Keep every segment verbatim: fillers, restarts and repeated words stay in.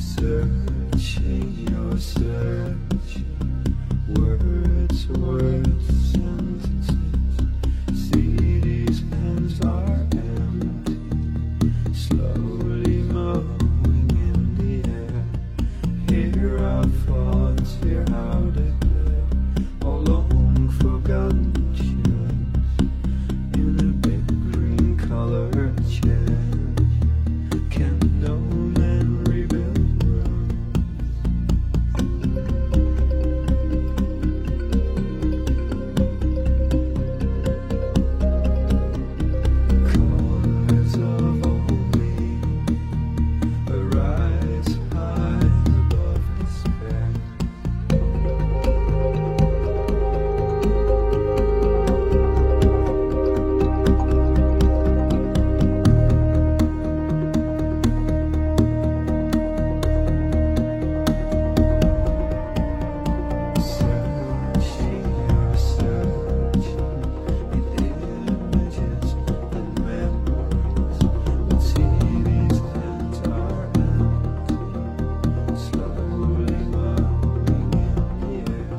Searching, you're searching. Words, words, sentences. See, these hands are empty. Slowly mowing in the air. Hear our thoughts, hear how they play. All long forgotten tunes in a big green colored chair. Can no man rebuild Rome? Cause of all meaning, arise high above despair. Searching, you're searching in images and memories. But see, these hands are empty. Slowly mowing in the air.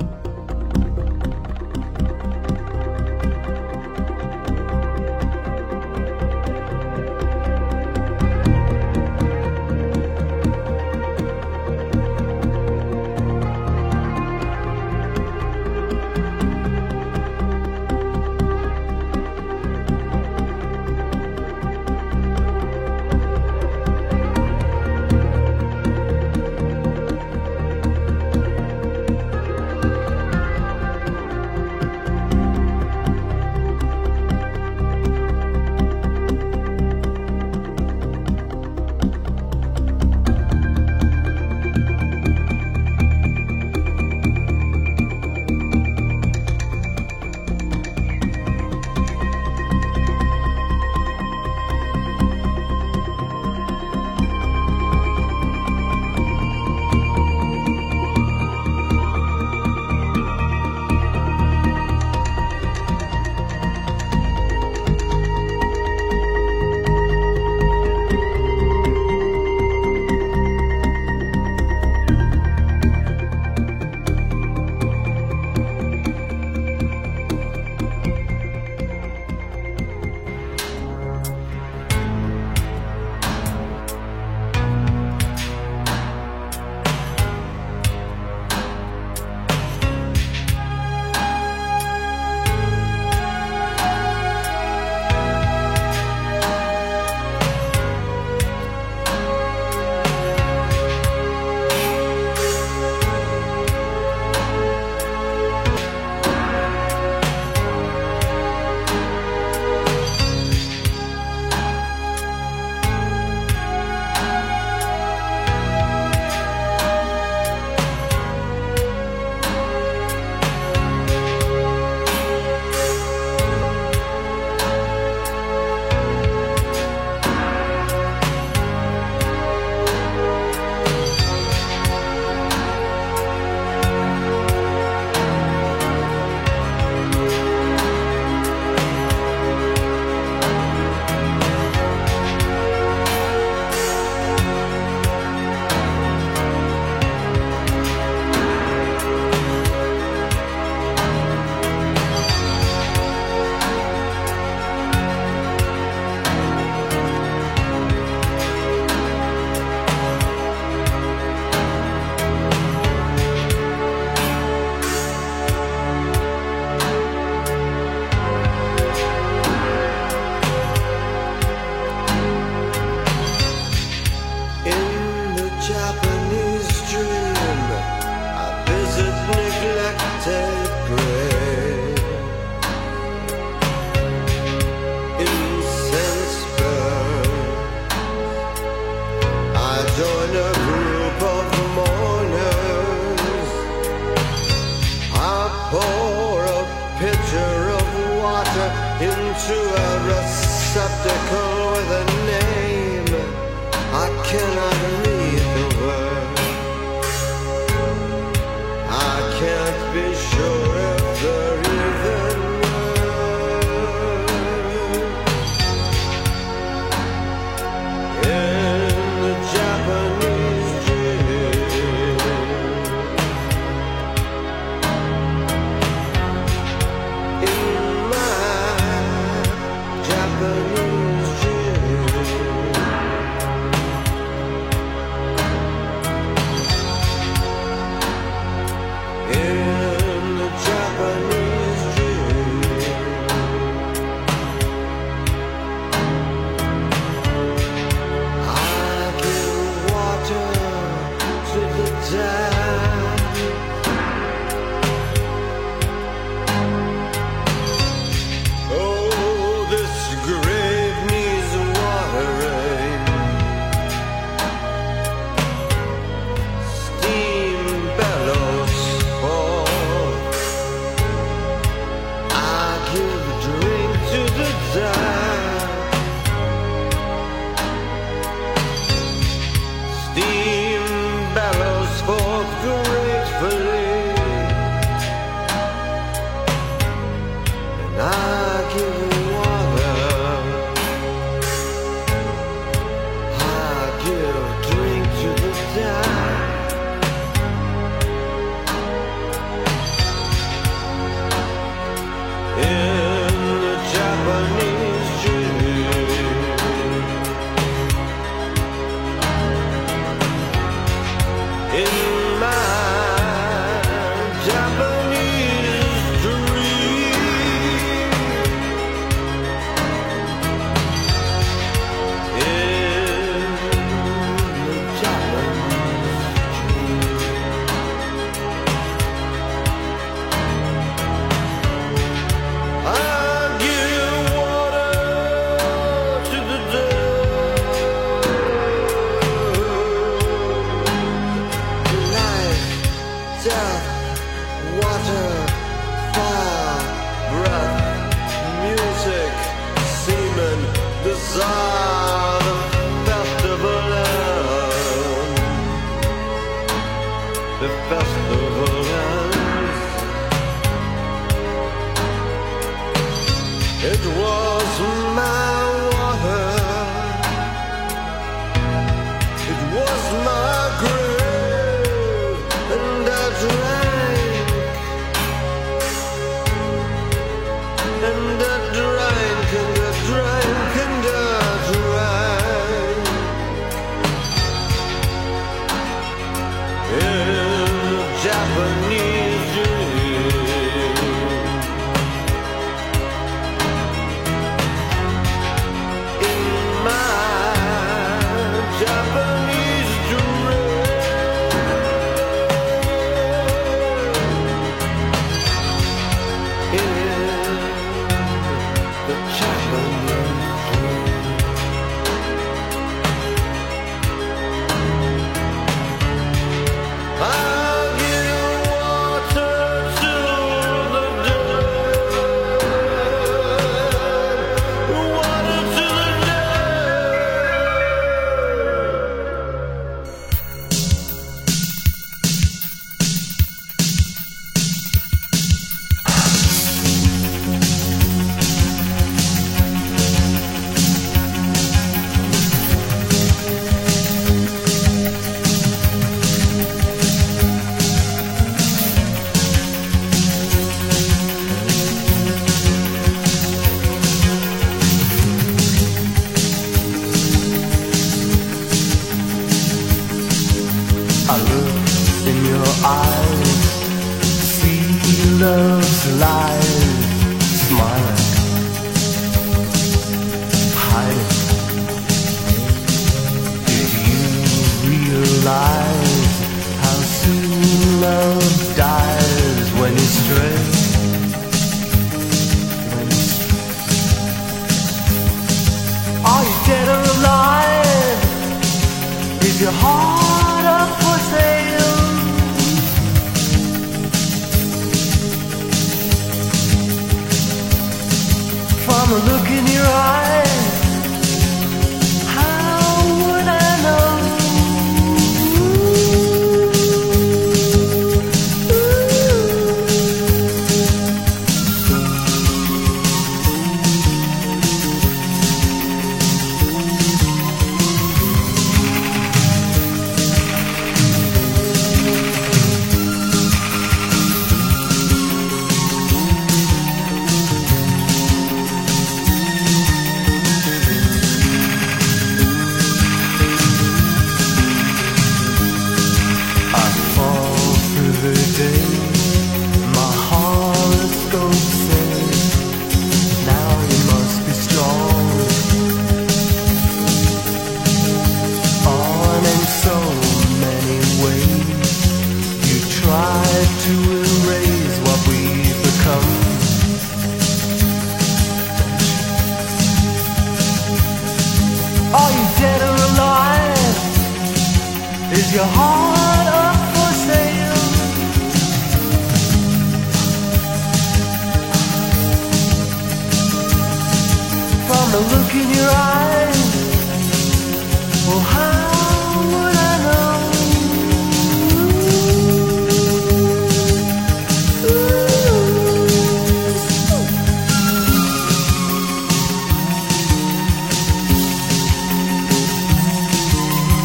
into a receptacle with a name. I cannot read the word. I can't be sure if they're even words. In the Japanese give drink to the dead. In the Japanese dream, in my Japanese dream, in the Japanese dream. I'll give water to the dead. Life, death, water, fire, breath, music, semen, desire, the festival ends. The festival ends. It was my water, it was my grave, and I drank, and I drank, and I drank, and I drank. In the Japanese dream, in my Japanese dream, in the Japanese dream. I'll give water to the dead, water to the I look in your eyes, see love's light, smiling, hiding. Did you realize how soon love dies when you stray? When you stray. Are you dead or alive? Is your heart up for sale? From the look in your eyes, how would I know? I fall through the day, my horoscope says, now you must be strong. On in so many ways, you try to erase what we've become. Are you dead or alive? Is your heart up for sale? From the look in your eyes, well, how would I know? Ooh.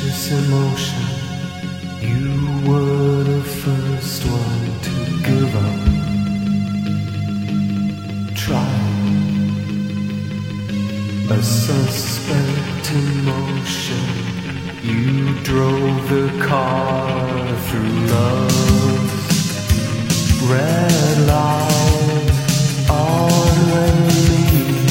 this emotion. You were the first one to give up. Try a suspect emotion. You drove the car through love's red light on Wembley.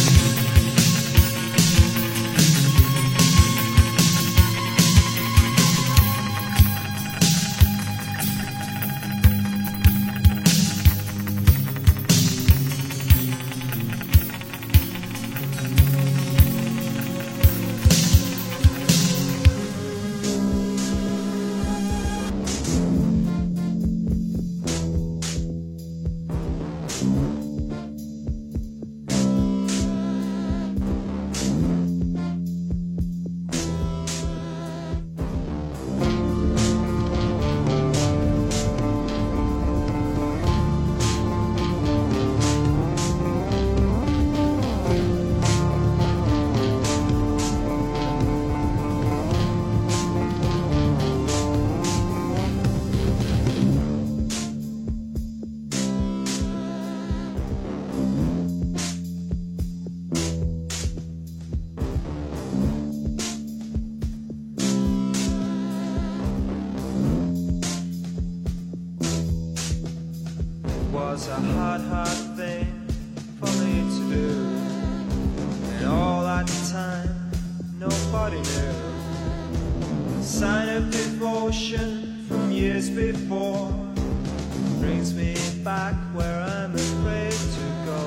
Was a hard, hard thing for me to do, and all at the time nobody knew. The sign of devotion from years before brings me back where I'm afraid to go.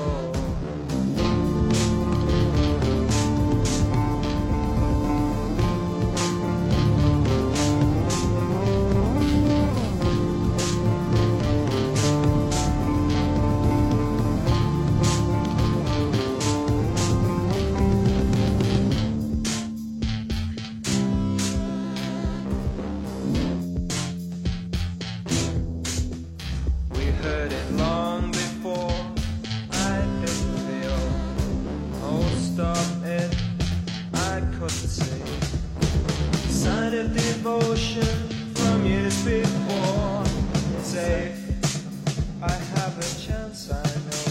Heard it long before I didn't feel. Most of it I couldn't see. Sign of devotion from years before. Safe, I have a chance, I know.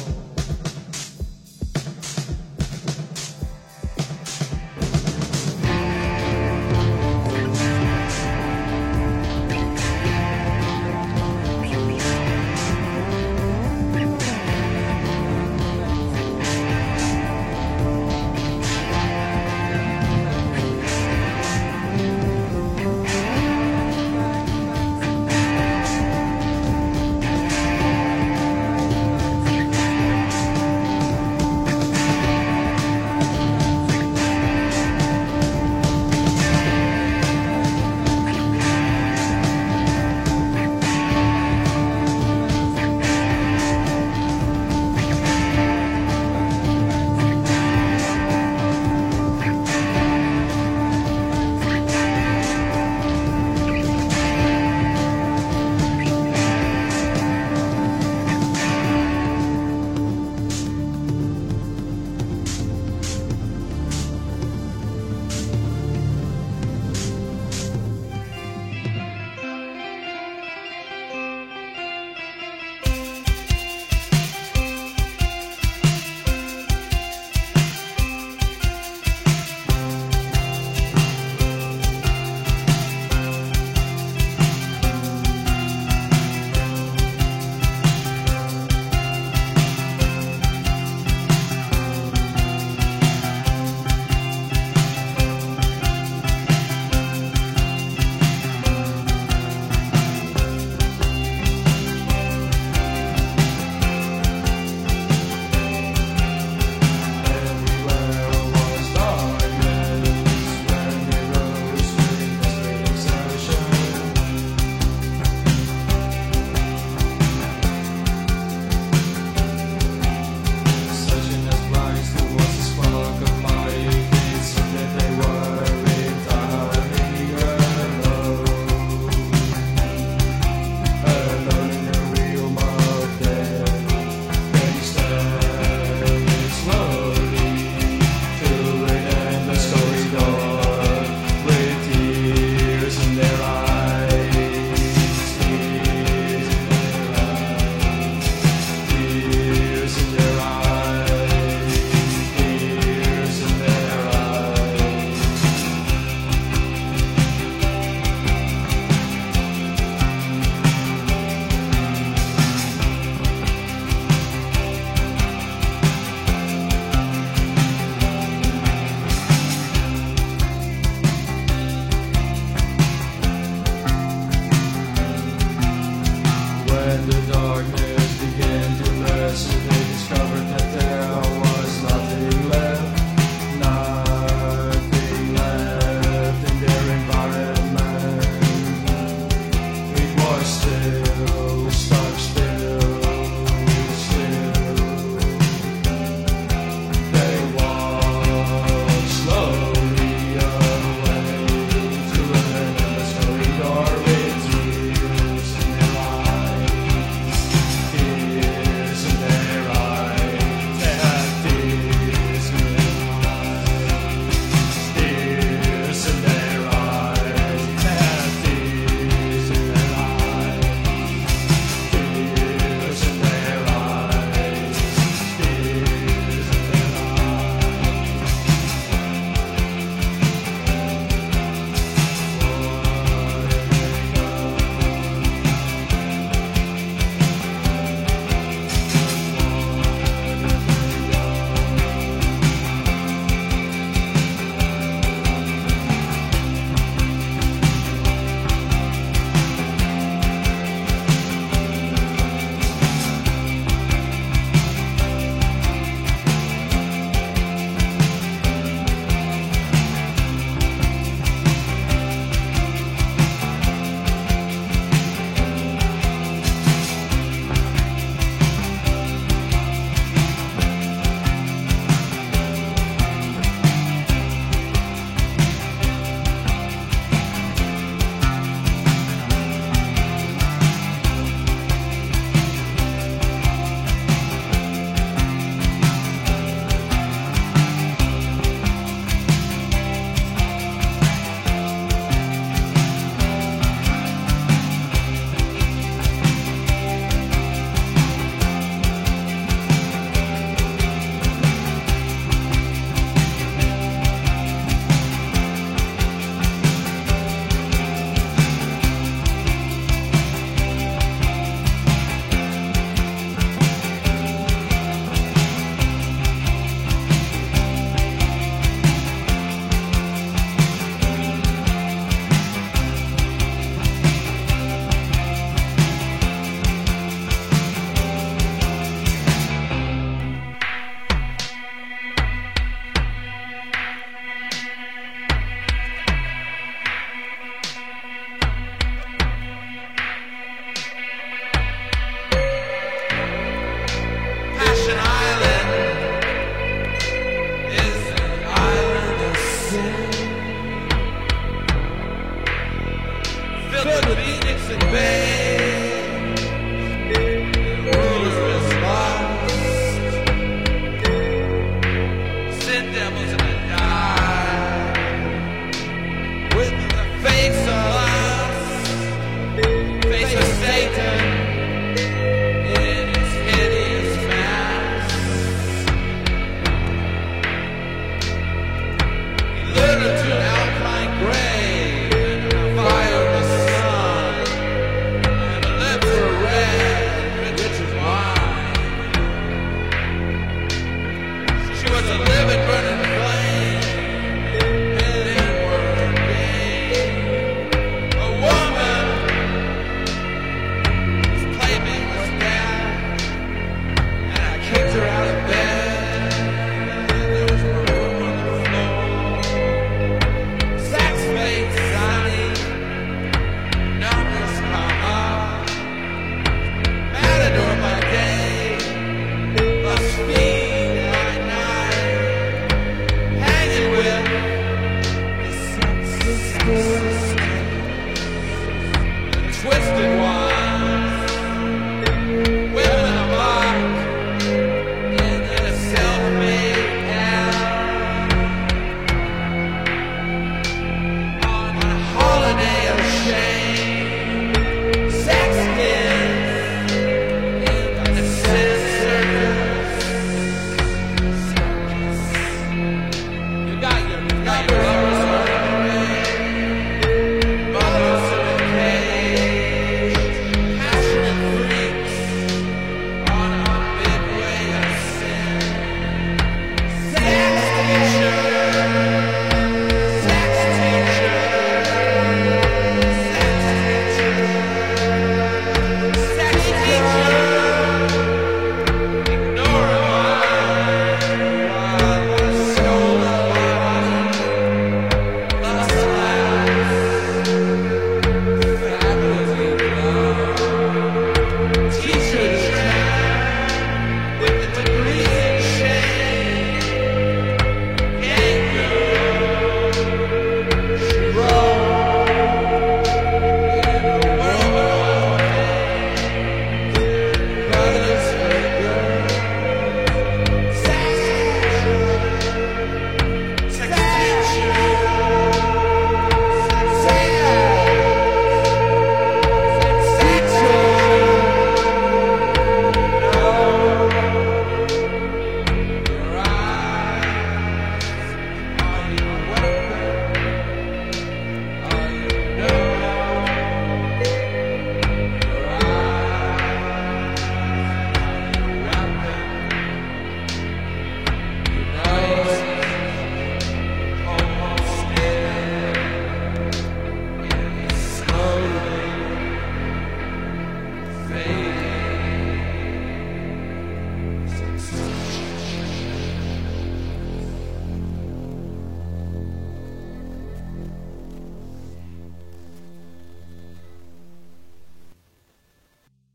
filled with Phoenix and Bay.